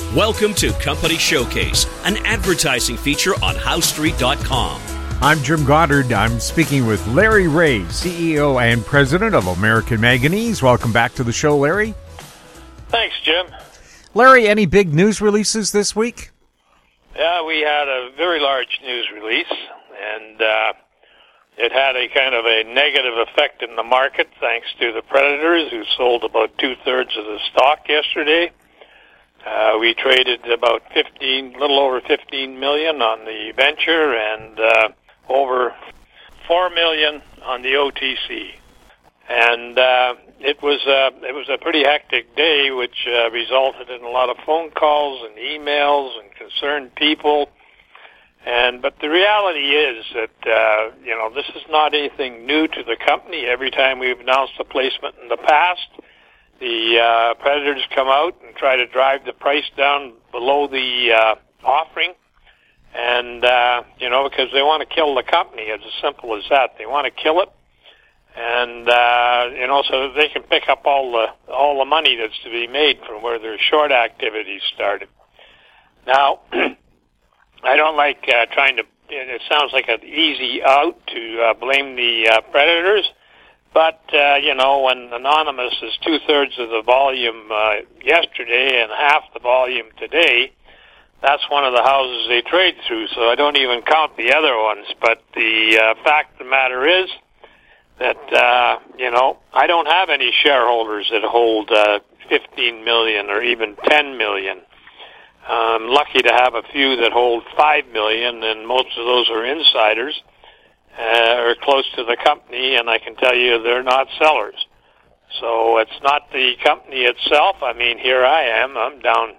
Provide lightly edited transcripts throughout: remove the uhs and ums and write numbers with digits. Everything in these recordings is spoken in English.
Welcome to Company Showcase, an advertising feature on HowStreet.com. I'm Jim Goddard. I'm speaking with Larry Ray, CEO and President of American Manganese. Welcome back to the show, Larry. Thanks, Jim. Larry, any big news releases this week? Yeah, we had a very large news release, and it had a kind of a negative effect in the market thanks to the Predators, who sold about two-thirds of the stock yesterday. We traded about little over $15 million on the venture and over $4 million on the OTC. And it was a pretty hectic day, which resulted in a lot of phone calls and emails and concerned people. But the reality is that this is not anything new to the company. Every time we've announced a placement in the past, the Predators come out and try to drive the price down below the offering, and because they want to kill the company. It's as simple as that. They want to kill it, and so they can pick up all the money that's to be made from where their short activities started. Now, I don't like trying to. It sounds like an easy out to blame the Predators. But, when Anonymous is two-thirds of the volume yesterday and half the volume today, that's one of the houses they trade through, so I don't even count the other ones. But the fact of the matter is that, I don't have any shareholders that hold 15 million or even 10 million. I'm lucky to have a few that hold 5 million, and most of those are insiders. Or close to the company, and I can tell you they're not sellers. So it's not the company itself. I mean, here I am. I'm down,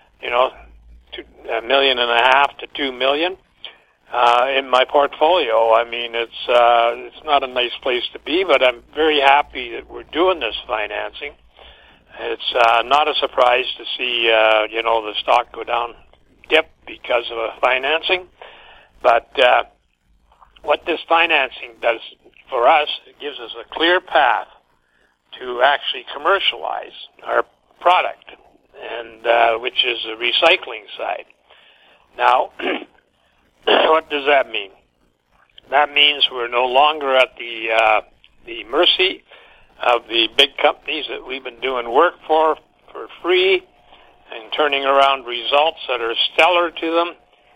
$1.5 million to $2 million in my portfolio. I mean, it's not a nice place to be, but I'm very happy that we're doing this financing. It's not a surprise to see, the stock go down, dip because of a financing, but what this financing does for us, it gives us a clear path to actually commercialize our product, and which is the recycling side. Now, what does that mean? That means we're no longer at the mercy of the big companies that we've been doing work for free and turning around results that are stellar to them.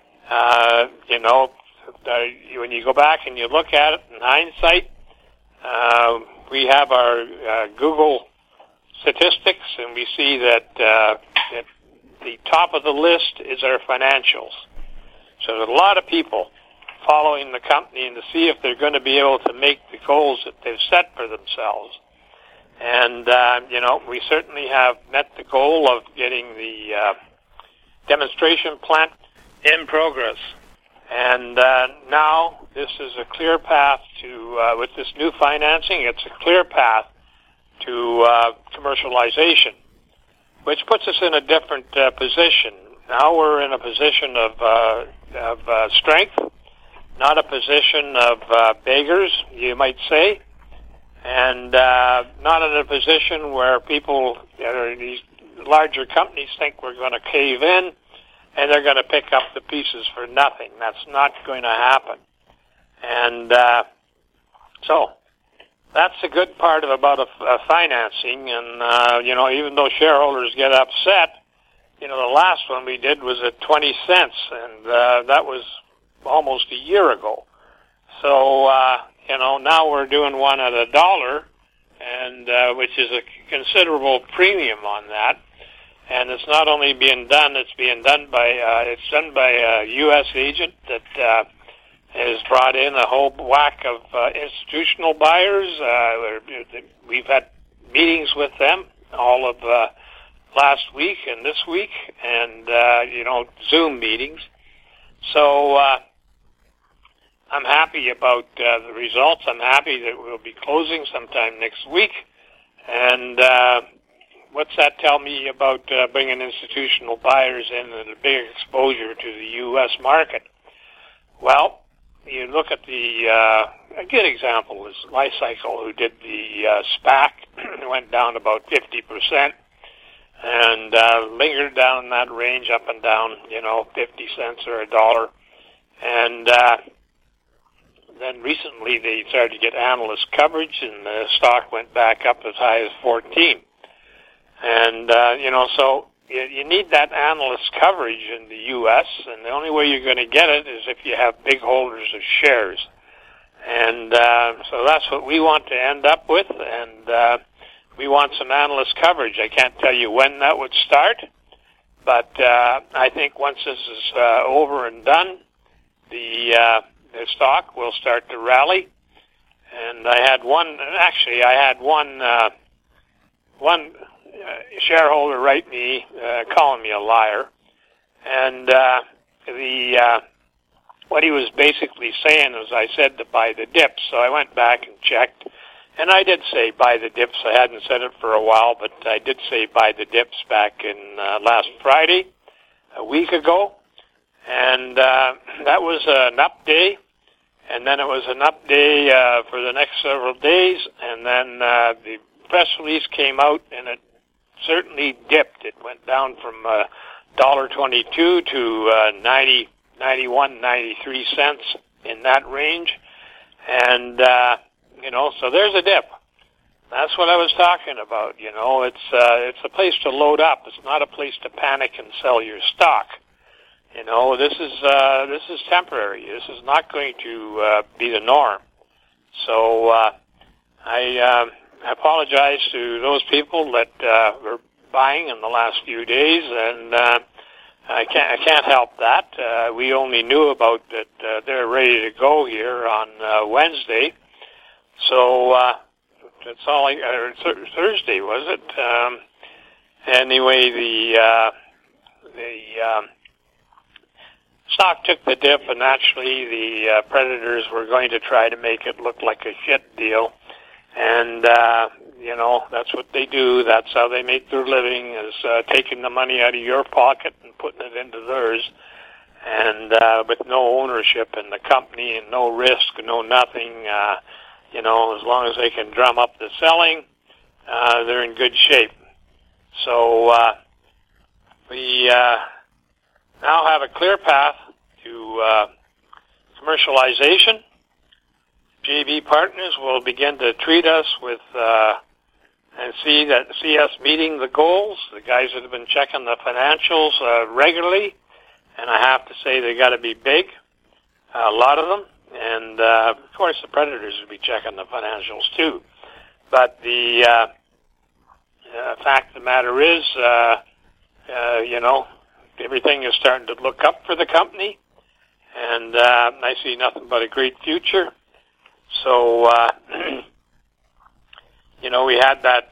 When you go back and you look at it in hindsight, we have our Google statistics, and we see that the top of the list is our financials. So there's a lot of people following the company and to see if they're going to be able to make the goals that they've set for themselves. And, we certainly have met the goal of getting the demonstration plant in progress. And now this is a clear path to, with this new financing, it's a clear path to commercialization, which puts us in a different position. Now we're in a position of strength, not a position of beggars, you might say, and not in a position where people, these larger companies think we're going to cave in and they're going to pick up the pieces for nothing. That's not going to happen. And so that's a good part about a financing. And, even though shareholders get upset, the last one we did was at 20 cents, and that was almost a year ago. So, now we're doing one at $1, and which is a considerable premium on that. And it's not only being done; it's done by a U.S. agent that has brought in a whole whack of institutional buyers. We've had meetings with them all of last week and this week, and Zoom meetings. So I'm happy about the results. I'm happy that we'll be closing sometime next week, and. What's that tell me about bringing institutional buyers in and a big exposure to the U.S. market? Well, you look at a good example is Li-Cycle, who did the SPAC, went down about 50%. and lingered down in that range, up and down, 50 cents or a dollar. And then recently they started to get analyst coverage, and the stock went back up as high as 14. And, so you need that analyst coverage in the U.S., and the only way you're going to get it is if you have big holders of shares. And so that's what we want to end up with, and we want some analyst coverage. I can't tell you when that would start, but I think once this is over and done, the stock will start to rally. And I had one shareholder write me, calling me a liar, and what he was basically saying was I said to buy the dips. So I went back and checked, and I did say buy the dips. I hadn't said it for a while, but I did say buy the dips back in last Friday, a week ago, and that was an up day, and then it was an up day for the next several days, and then the press release came out, and it certainly dipped. It went down from $1.22 to 91, 93 cents in that range. And, so there's a dip. That's what I was talking about. It's a place to load up. It's not a place to panic and sell your stock. This is temporary. This is not going to be the norm. So, I apologize to those people that were buying in the last few days, and I can't help that. We only knew about that they're ready to go here on Wednesday, so that's all. Thursday was it? Anyway, the stock took the dip, and naturally the predators were going to try to make it look like a shit deal. And, that's what they do. That's how they make their living, is taking the money out of your pocket and putting it into theirs. And with no ownership in the company and no risk, no nothing, as long as they can drum up the selling, they're in good shape. So we now have a clear path to commercialization. JV Partners will begin to treat us with and see us meeting the goals. The guys that have been checking the financials regularly, and I have to say they got to be big, a lot of them, and of course the predators will be checking the financials too. But the fact of the matter is, everything is starting to look up for the company, and I see nothing but a great future. So, we had that,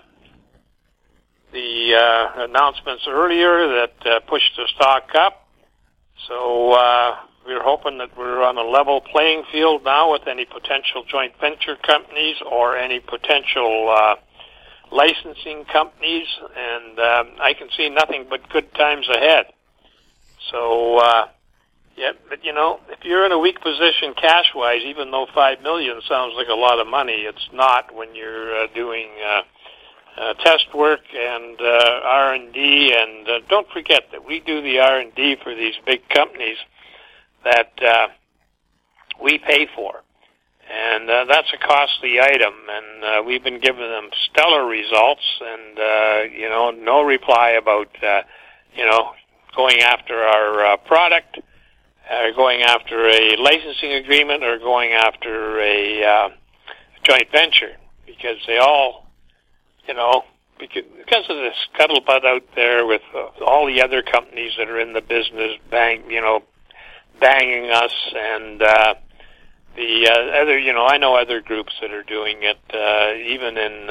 the announcements earlier that pushed the stock up. So, we're hoping that we're on a level playing field now with any potential joint venture companies or any potential licensing companies, and I can see nothing but good times ahead. So, but if you're in a weak position cash-wise, even though $5 million sounds like a lot of money, it's not when you're doing test work and R&D. And don't forget that we do the R&D for these big companies that we pay for. And that's a costly item, and we've been giving them stellar results, and, no reply about, going after our product, going after a licensing agreement, or going after a joint venture, because they all, because of this scuttlebutt out there with all the other companies that are in the business banging us, and the other, I know other groups that are doing it, even in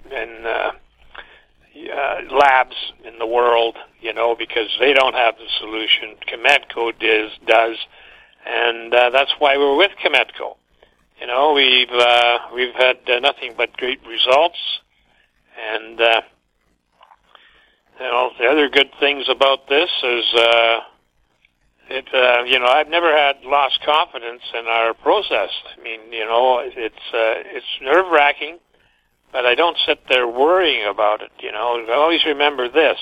labs in the world, because they don't have the solution. Chemetco does, and that's why we're with Chemetco. We've had nothing but great results, and the other good things about this is I've never had lost confidence in our process. I mean, it's nerve-wracking, but I don't sit there worrying about it. I always remember this.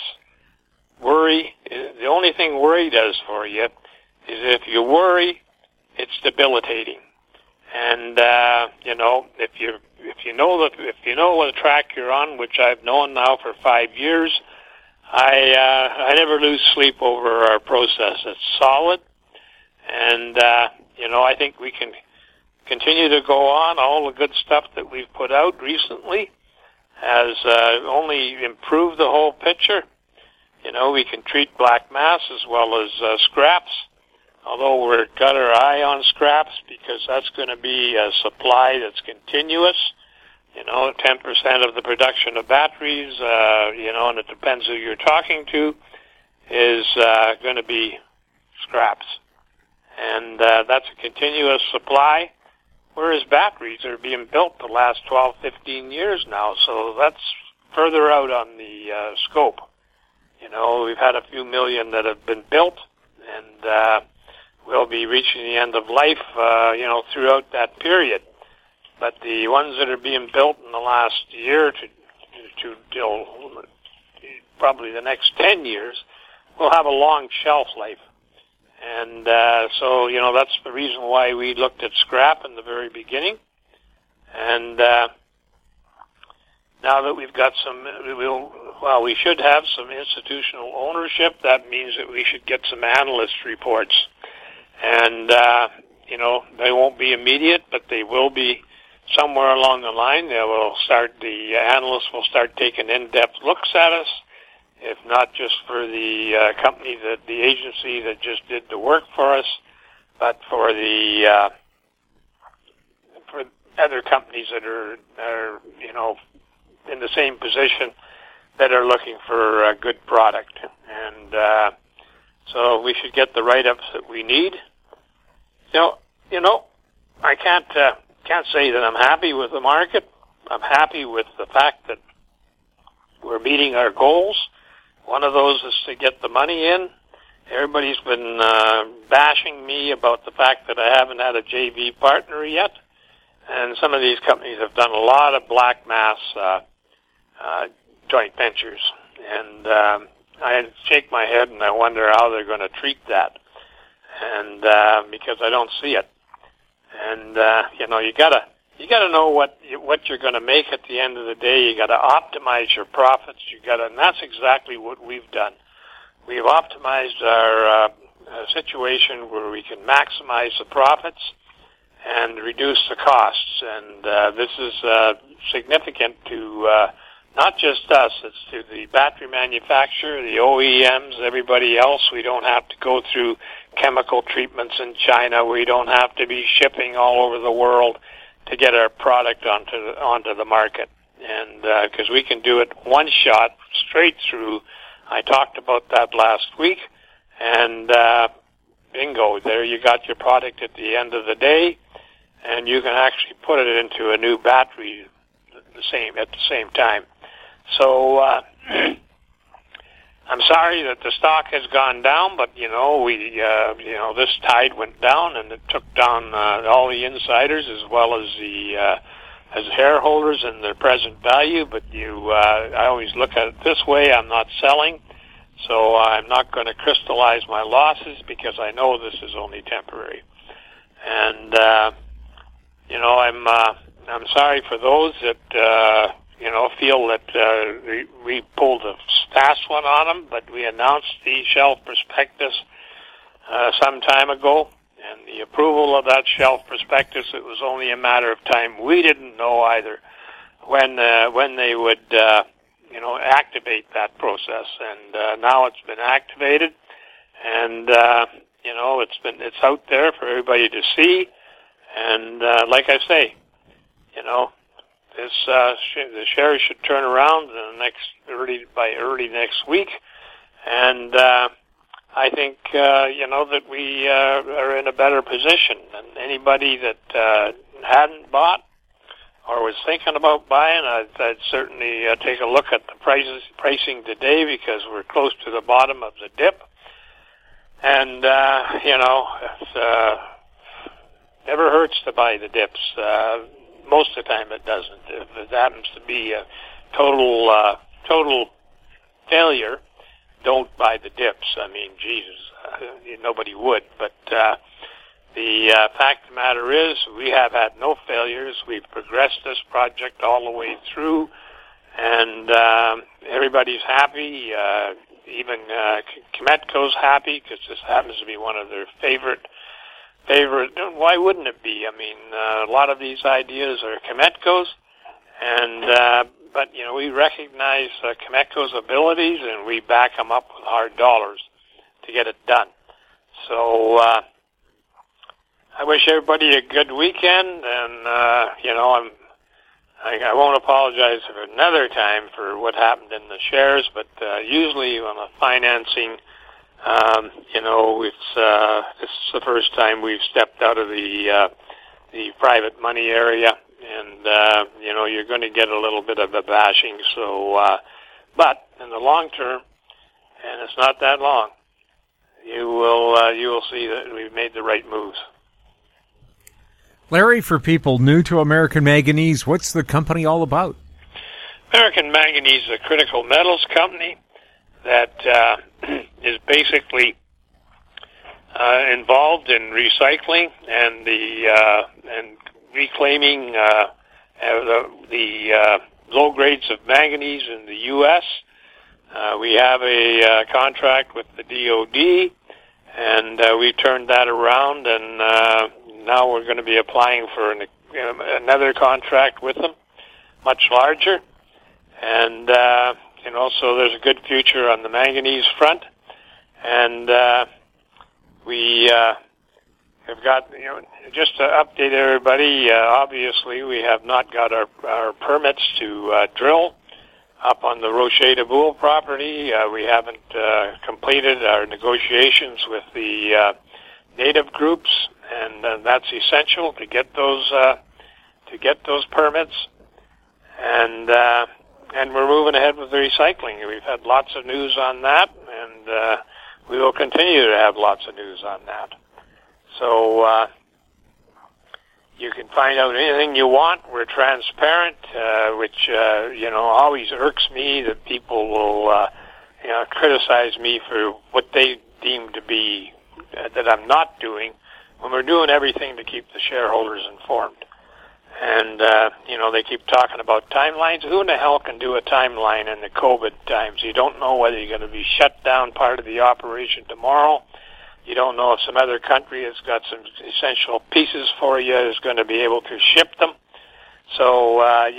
The only thing worry does for you is if you worry, it's debilitating. And, if you know what track you're on, which I've known now for 5 years, I never lose sleep over our process. It's solid. And, I think we can continue to go on. All the good stuff that we've put out recently has only improved the whole picture. We can treat black mass as well as scraps, although we've got our eye on scraps because that's going to be a supply that's continuous. 10% of the production of batteries, and it depends who you're talking to, is going to be scraps. And that's a continuous supply, whereas batteries are being built the last 12, 15 years now, so that's further out on the scope. We've had a few million that have been built, and we'll be reaching the end of life, throughout that period. But the ones that are being built in the last year to till probably the next 10 years will have a long shelf life. And so, that's the reason why we looked at scrap in the very beginning. And now that we've got we should have some institutional ownership. That means that we should get some analyst reports. And, they won't be immediate, but they will be somewhere along the line. The analysts will start taking in-depth looks at us, if not just for the company, the agency that just did the work for us, but for the for other companies that are in the same position that are looking for a good product. And so we should get the write-ups that we need. I can't say that I'm happy with the market. I'm happy with the fact that we're meeting our goals. One of those is to get the money in. Everybody's been bashing me about the fact that I haven't had a JV partner yet. And some of these companies have done a lot of black mass joint ventures. And I shake my head and I wonder how they're going to treat that. And because I don't see it. And you gotta know what you're going to make at the end of the day. You got to optimize your profits. And that's exactly what we've done. We've optimized our situation where we can maximize the profits and reduce the costs. And this is significant to not just us. It's to the battery manufacturer, the OEMs, everybody else. We don't have to go through chemical treatments in China. We don't have to be shipping all over the world to get our product onto the market. And because we can do it one shot straight through. I talked about that last week. And bingo, there you got your product at the end of the day. And you can actually put it into a new battery at the same time. So I'm sorry that the stock has gone down, but this tide went down and it took down all the insiders as well as the as shareholders and their present value. But I always look at it this way: I'm not selling, so I'm not going to crystallize my losses because I know this is only temporary. And I'm sorry for those that feel that we pulled a fast one on them, but we announced the shelf prospectus some time ago, and the approval of that shelf prospectus, it was only a matter of time. We didn't know either when they would activate that process, and now it's been activated, and it's out there for everybody to see, and like I say, the shares should turn around by early next week, and I think that we are in a better position. And anybody that hadn't bought or was thinking about buying, I'd certainly take a look at the pricing today because we're close to the bottom of the dip, and it never hurts to buy the dips. most of the time it doesn't. If it happens to be a total failure, don't buy the dips. I mean, Jesus, nobody would. But the fact of the matter is, we have had no failures. We've progressed this project all the way through, and everybody's happy. Even Cametco's happy because this happens to be one of their favorite. Why wouldn't it be? I mean, a lot of these ideas are Cametco's, and but we recognize Cametco's abilities, and we back them up with hard dollars to get it done. So I wish everybody a good weekend, and I won't apologize for another time for what happened in the shares, but usually on the financing, this is the first time we've stepped out of the private money area, and you're going to get a little bit of a bashing. So, but in the long term, and it's not that long, you will see that we've made the right moves. Larry, for people new to American Manganese, what's the company all about? American Manganese is a critical metals company that is basically involved in recycling and and reclaiming the low grades of manganese in the U.S. We have a contract with the DOD, and we turned that around, and now we're going to be applying for another contract with them, much larger, and so there's a good future on the manganese front, and we have got, just to update everybody, obviously we have not got our permits to drill up on the Rocher de Boule property. We haven't completed our negotiations with the native groups, and that's essential to get those permits. And we're moving ahead with the recycling. We've had lots of news on that, and we will continue to have lots of news on that. So you can find out anything you want. We're transparent, which always irks me that people will criticize me for what they deem to be that I'm not doing, when we're doing everything to keep the shareholders informed. And they keep talking about timelines. Who in the hell can do a timeline in the COVID times? You don't know whether you're going to be shut down part of the operation tomorrow. You don't know if some other country has got some essential pieces for you is going to be able to ship them. So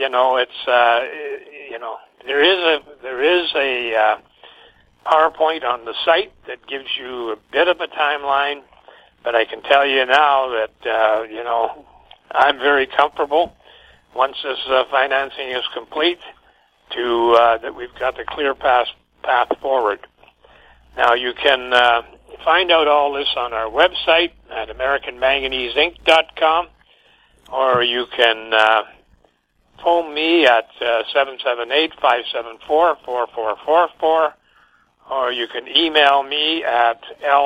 there is a PowerPoint on the site that gives you a bit of a timeline, but I can tell you now that I'm very comfortable once this financing is complete that we've got the clear path forward. Now you can find out all this on our website at AmericanManganeseInc.com, or you can phone me at 778-574-4444, or you can email me at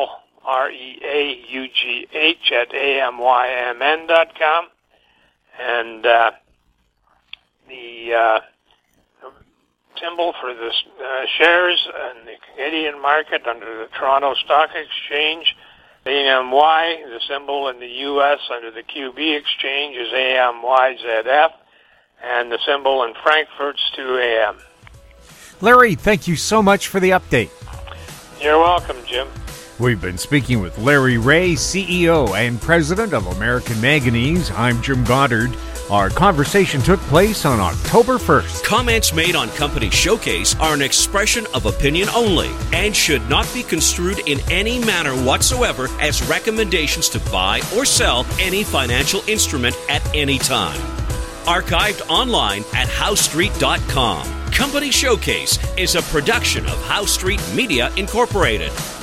LREAUGH@AMYMN.com, and the symbol for the shares in the Canadian market under the Toronto Stock Exchange, AMY. The symbol in the U.S. under the QB Exchange is AMYZF, and the symbol in Frankfurt's 2AM. Larry, thank you so much for the update. You're welcome, Jim. We've been speaking with Larry Ray, CEO and President of American Manganese. I'm Jim Goddard. Our conversation took place on October 1st. Comments made on Company Showcase are an expression of opinion only and should not be construed in any manner whatsoever as recommendations to buy or sell any financial instrument at any time. Archived online at HowStreet.com. Company Showcase is a production of How Street Media Incorporated.